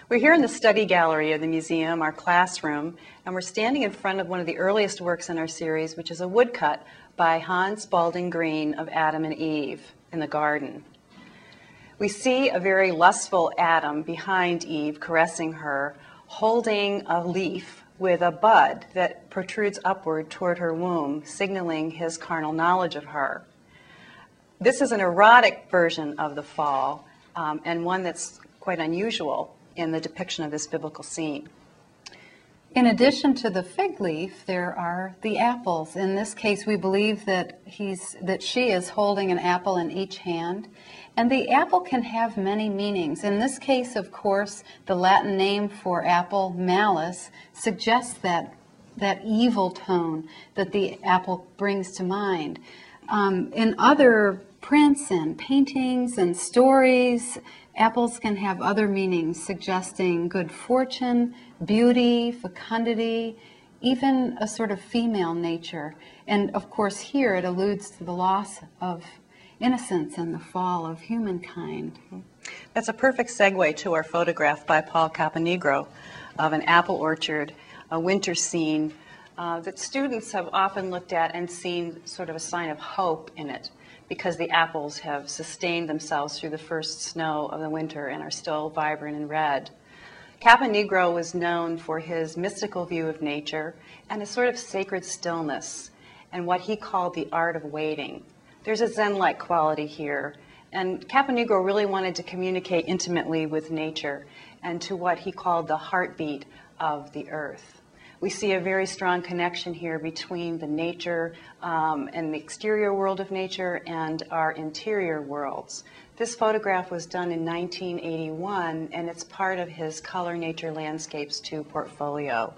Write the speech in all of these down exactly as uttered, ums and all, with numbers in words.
We're here in the study gallery of the museum, our classroom, and we're standing in front of one of the earliest works in our series, which is a woodcut by Hans Spalding Green of Adam and Eve in the garden. We see a very lustful Adam behind Eve, caressing her, holding a leaf with a bud that protrudes upward toward her womb, signaling his carnal knowledge of her. This is an erotic version of the fall, um, and one that's quite unusual in the depiction of this biblical scene. In addition to the fig leaf, there are the apples. In this case, we believe that he's that she is holding an apple in each hand, and the apple can have many meanings. In this case, of course, the Latin name for apple, malus, suggests that that evil tone that the apple brings to mind. Um, in other prints and paintings and stories, apples can have other meanings, suggesting good fortune, beauty, fecundity, even a sort of female nature. And of course here it alludes to the loss of innocence and the fall of humankind. That's a perfect segue to our photograph by Paul Caponigro of an apple orchard, a winter scene uh, that students have often looked at and seen sort of a sign of hope in it, because the apples have sustained themselves through the first snow of the winter and are still vibrant and red. Caponigro was known for his mystical view of nature and a sort of sacred stillness and what he called the art of waiting. There's a Zen-like quality here, and Caponigro really wanted to communicate intimately with nature and to what he called the heartbeat of the earth. We see a very strong connection here between the nature um, and the exterior world of nature and our interior worlds. This photograph was done in nineteen eighty-one, and it's part of his Color Nature Landscapes two portfolio.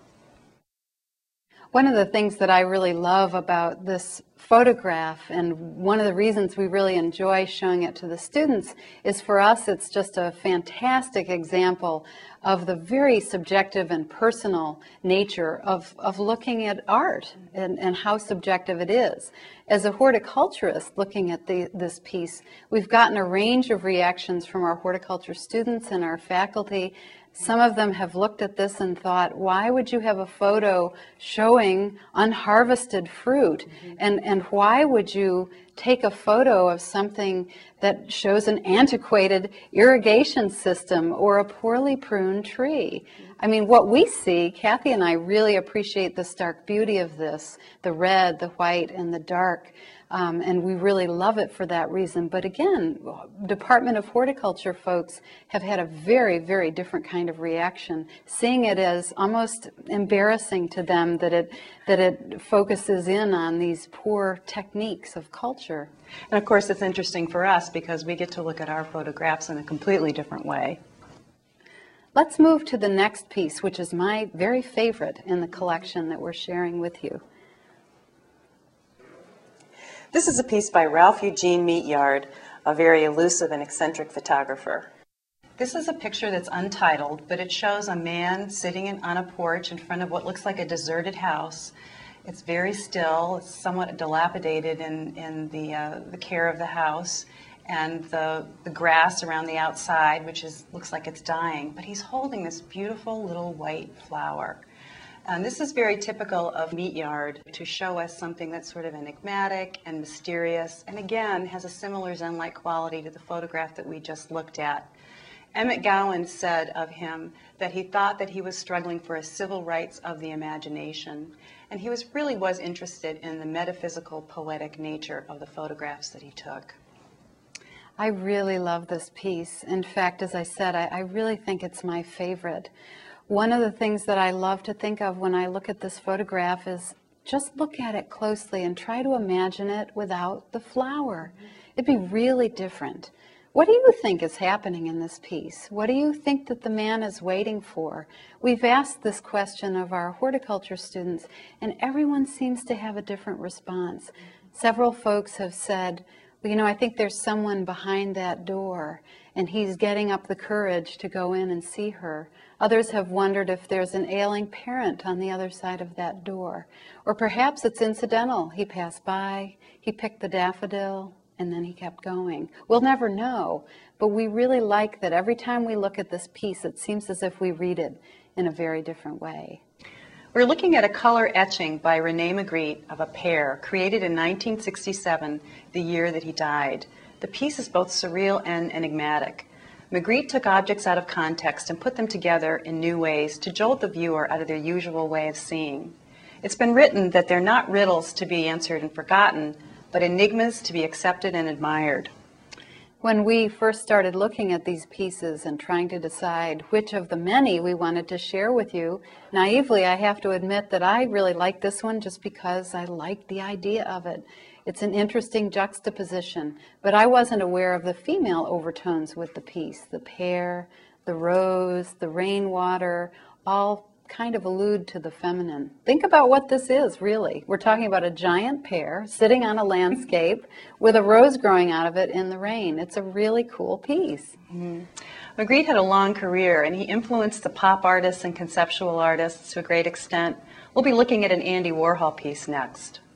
One of the things that I really love about this photograph, and one of the reasons we really enjoy showing it to the students, is for us it's just a fantastic example of the very subjective and personal nature of, of looking at art and, and how subjective it is. As a horticulturist looking at the, this piece, we've gotten a range of reactions from our horticulture students and our faculty. Some of them have looked at this and thought, why would you have a photo showing unharvested fruit? Mm-hmm. And, and why would you take a photo of something that shows an antiquated irrigation system or a poorly pruned tree? Mm-hmm. I mean, what we see, Kathy and I really appreciate the stark beauty of this, the red, the white, and the dark. Um, and we really love it for that reason. But again, Department of Horticulture folks have had a very, very different kind of reaction, seeing it as almost embarrassing to them that it that it focuses in on these poor techniques of culture. And of course, it's interesting for us because we get to look at our photographs in a completely different way. Let's move to the next piece, which is my very favorite in the collection that we're sharing with you. This is a piece by Ralph Eugene Meatyard, a very elusive and eccentric photographer. This is a picture that's untitled, but it shows a man sitting in, on a porch in front of what looks like a deserted house. It's very still, it's somewhat dilapidated in, in the, uh, the care of the house, and the, the grass around the outside, which is, looks like it's dying. But he's holding this beautiful little white flower. And this is very typical of Meatyard, to show us something that's sort of enigmatic and mysterious, and again has a similar Zen-like quality to the photograph that we just looked at. Emmett Gowan said of him that he thought that he was struggling for a civil rights of the imagination, and he was really was interested in the metaphysical, poetic nature of the photographs that he took. I really love this piece. In fact, as I said, I, I really think it's my favorite. One of the things that I love to think of when I look at this photograph is just look at it closely and try to imagine it without the flower. It'd be really different. What do you think is happening in this piece? What do you think that the man is waiting for? We've asked this question of our horticulture students, and everyone seems to have a different response. Several folks have said, well, you know, I think there's someone behind that door, and he's getting up the courage to go in and see her. Others have wondered if there's an ailing parent on the other side of that door. Or perhaps it's incidental. He passed by, he picked the daffodil, and then he kept going. We'll never know, but we really like that every time we look at this piece, it seems as if we read it in a very different way. We're looking at a color etching by René Magritte of a pear created in nineteen sixty-seven, the year that he died. The piece is both surreal and enigmatic. Magritte took objects out of context and put them together in new ways to jolt the viewer out of their usual way of seeing. It's been written that they're not riddles to be answered and forgotten, but enigmas to be accepted and admired. When we first started looking at these pieces and trying to decide which of the many we wanted to share with you, naively I have to admit that I really liked this one just because I liked the idea of it. It's an interesting juxtaposition, but I wasn't aware of the female overtones with the piece. The pear, the rose, the rainwater, all kind of allude to the feminine. Think about what this is, really. We're talking about a giant pear sitting on a landscape with a rose growing out of it in the rain. It's a really cool piece. Mm-hmm. Magritte had a long career, and he influenced the pop artists and conceptual artists to a great extent. We'll be looking at an Andy Warhol piece next.